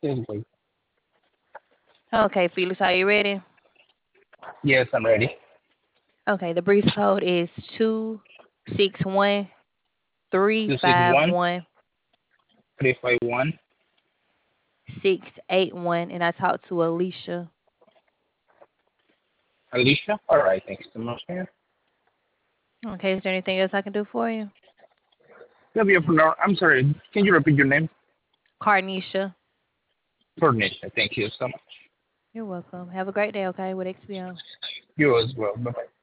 Anyway, Okay, Felix, are you ready? yes, I'm ready. Okay, the brief code is 261 Two six one 351 three five one. 681, and I talked to Alicia. Alicia. All right, thanks so much. Yeah. Okay, is there anything else I can do for you? For now. I'm sorry. Can you repeat your name? Carnisha. Furniture. Thank you so much. You're welcome. Have a great day, okay, with XPO. You as well. Bye bye.